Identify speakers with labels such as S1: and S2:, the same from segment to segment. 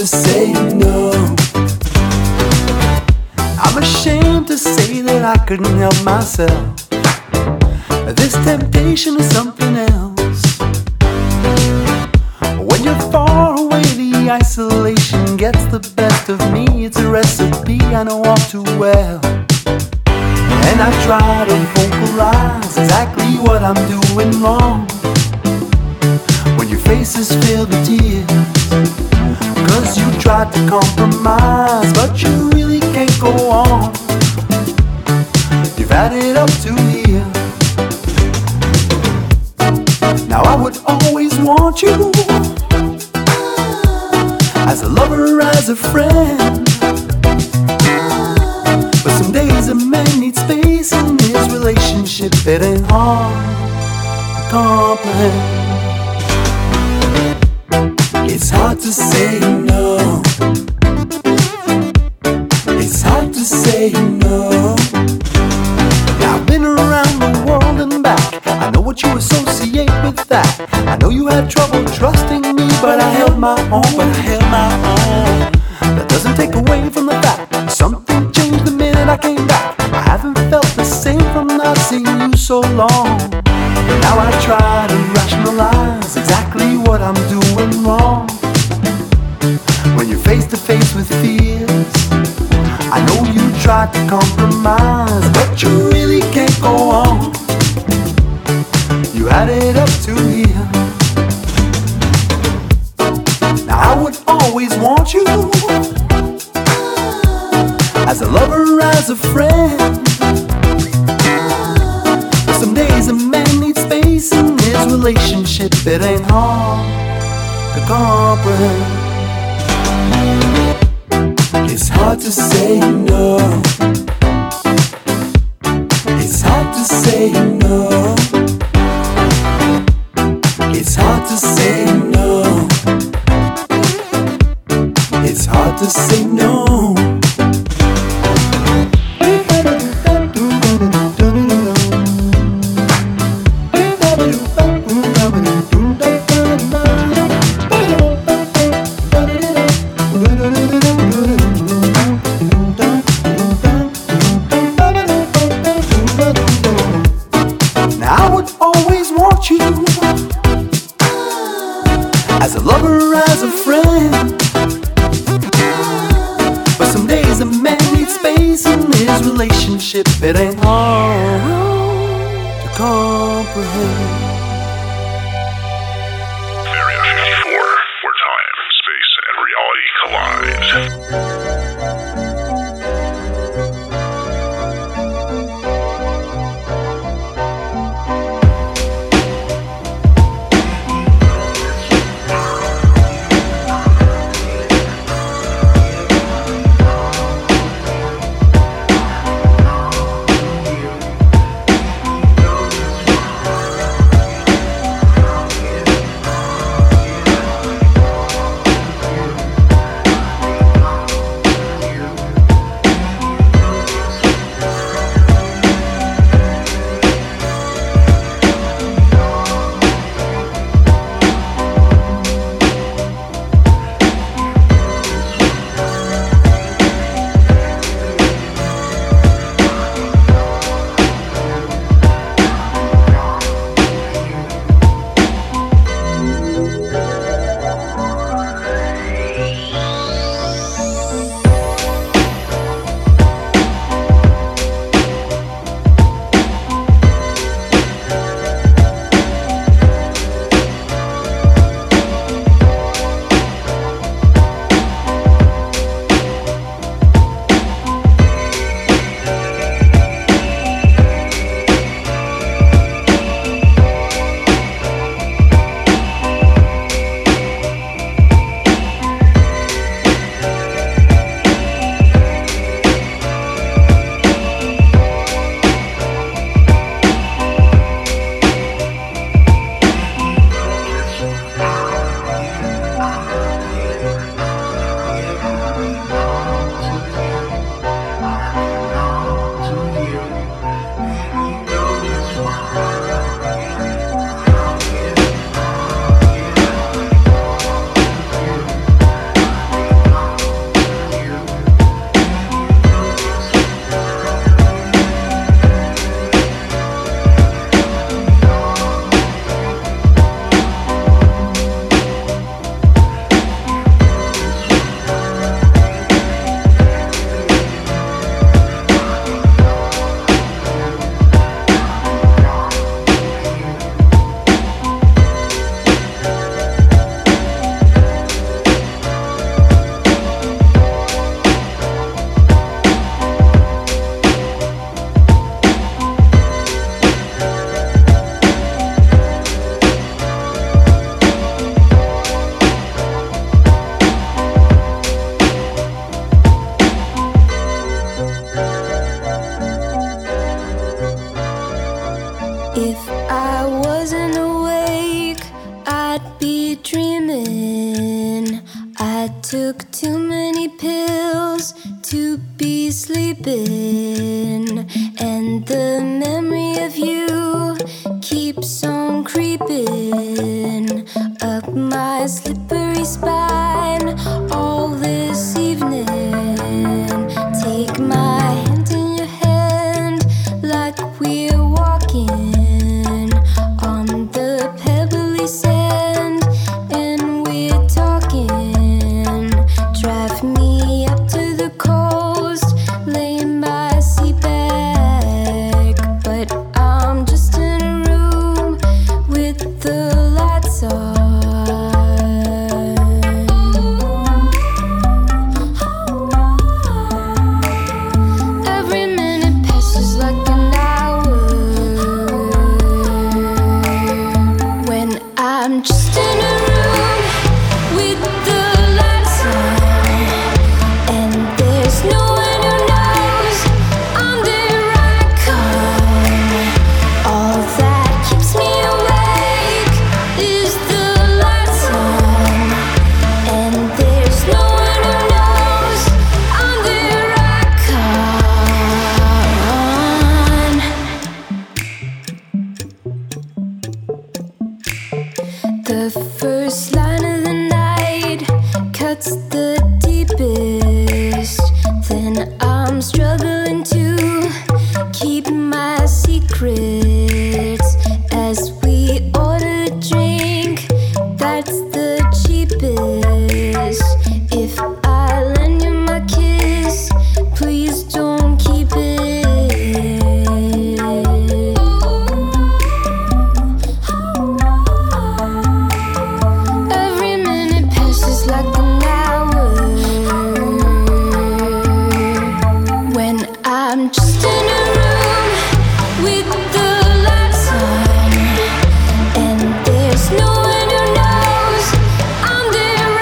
S1: to say no. I'm ashamed to say that I couldn't help myself. This temptation is something else. When you're far away, the isolation gets the best of me. It's a recipe I know all too well. And I try to vocalize exactly what I'm doing wrong. When your faces fill with tears, cause you tried to compromise, but you really can't go on. You've had it up to here. Now I would always want you, as a lover, as a friend. But some days a man needs space in his relationship. It ain't hard to comprehend. It's hard to say no. It's hard to say no. Now I've been around the world and back. I know what you associate with that. I know you had trouble trusting me, but I held my own. That doesn't take away from the fact something changed the minute I came back. I haven't felt the same from not seeing you so long. Now I try to rationalize exactly what I'm doing wrong. When you're face to face with fears, I know you tried to compromise, but you really can't go on. You had it up to here. Now I would always want you, as a lover, as a friend. But some days a man needs space in his relationship. It ain't hard to comprehend. It's hard to say no. It's hard to say no. It's hard to say no. It's hard to say no. As a lover, as a friend. But some days a man needs space in his relationship. It ain't hard to comprehend.
S2: Area 54, where time, space, and reality collide.
S3: I'd be dreaming. I took too many pills to be sleeping, and the memory of you keeps on creeping up my slippery spine all this evening. Take my hand in your hand like we're walking on the pebbly sand, and we're talking. Drive me up to the coast, lay my seat back, but I'm just in a room with the lights on. Every minute passes like an hour when I'm just in a room with the lights on, and there's no one who knows I'm there I come. All that keeps me awake is the lights on, and there's no one who knows I'm there I come. The first line of the night cuts the deepest. Then I'm struggling to keep my secrets as we order a drink that's the cheapest. If I lend you my kiss, please don't keep it. Every minute passes like an hour when I'm just in a room with the lights on, and there's no one who knows I'm there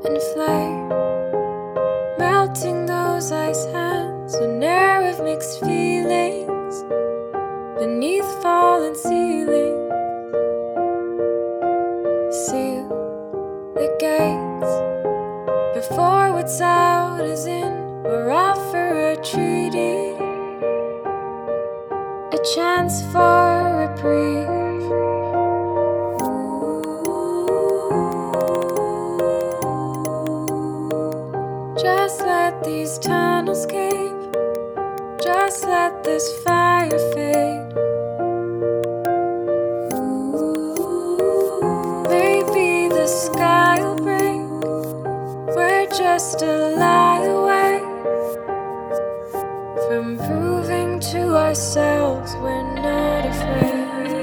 S4: and flame, melting those ice hands, an air of mixed feelings beneath fallen ceilings. Seal the gates before what's out is in, or offer a treaty, a chance for reprieve. Just let these tunnels cave, just let this fire fade. Maybe the sky will break, we're just a lie away from proving to ourselves we're not afraid.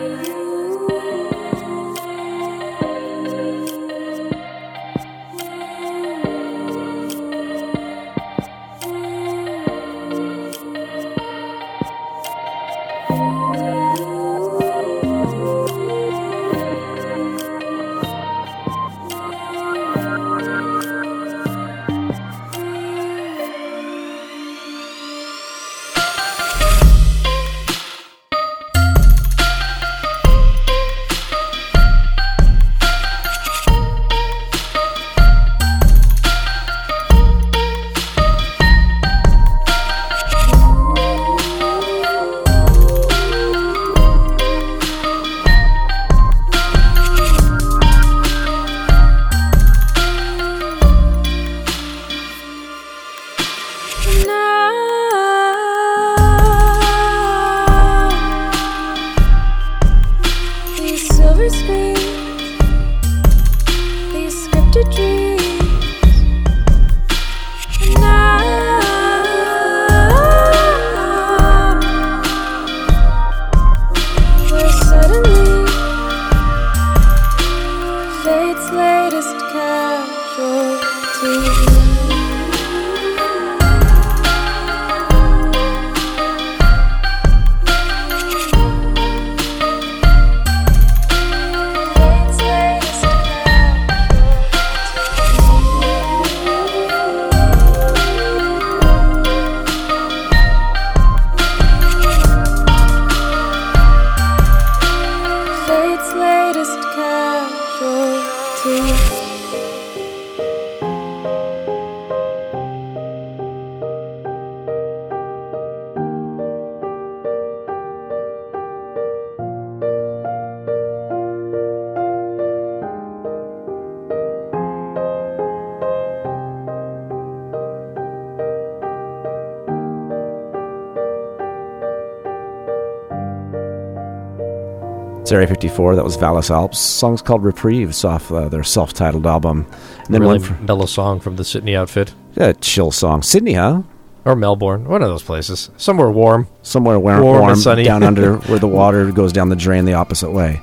S5: Area 54, that was Vallis Alps. Song's called Reprieves off their self-titled album. And then
S6: really mellow song from the Sydney outfit.
S5: Yeah, chill song. Sydney, huh?
S6: Or Melbourne, one of those places. Somewhere warm.
S5: Somewhere warm and sunny. Down under where the water goes down the drain the opposite way.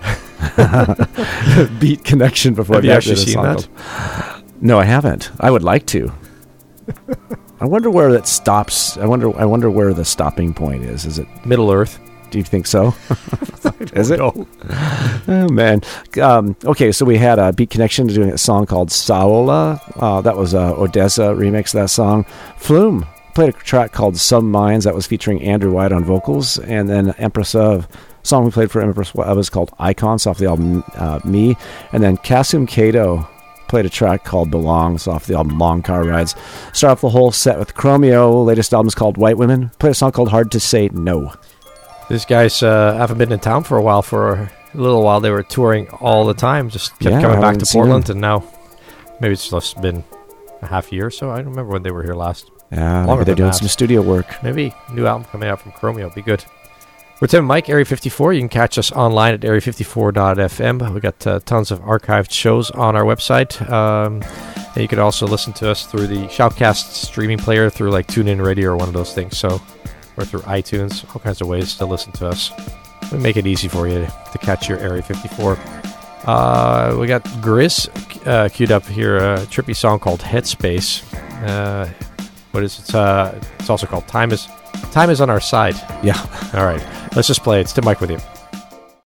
S5: Beat Connection before
S6: Have you actually seen that?
S5: No, I haven't. I would like to. I wonder where that stops. I wonder where the stopping point is. Is it
S6: Middle Earth?
S5: Do you think so? Is it?
S6: Know.
S5: Oh, man. Okay, so we had Beat Connection doing a song called Saola. That was Odessa remix of that song. Flume played a track called Some Minds that was featuring Andrew White on vocals. And then Empress of, song we played for Empress of was called Icons off the album Me. And then Kasum Kato played a track called Belongs off the album Long Car Rides. Start off the whole set with Chromeo. Latest album is called White Women. Played a song called Hard to Say No.
S6: These guys haven't been in town for a while. For a little while, they were touring all the time. Just kept coming back to Portland, and now maybe it's just been a half year or so. I don't remember when they were here last.
S5: Yeah, maybe they're doing some studio work.
S6: Maybe new album coming out from Chromeo will be good. We're Tim and Mike, Area 54. You can catch us online at area54.fm. We got tons of archived shows on our website. And you can also listen to us through the Shoutcast streaming player through like TuneIn Radio or one of those things. So. Or through iTunes, all kinds of ways to listen to us. We make it easy for you to catch your Area 54. We got Grizz queued up here, a trippy song called Headspace. What is it? It's also called Time is on Our Side.
S5: Yeah.
S6: All right. Let's just play it. It's Tim Mike with you.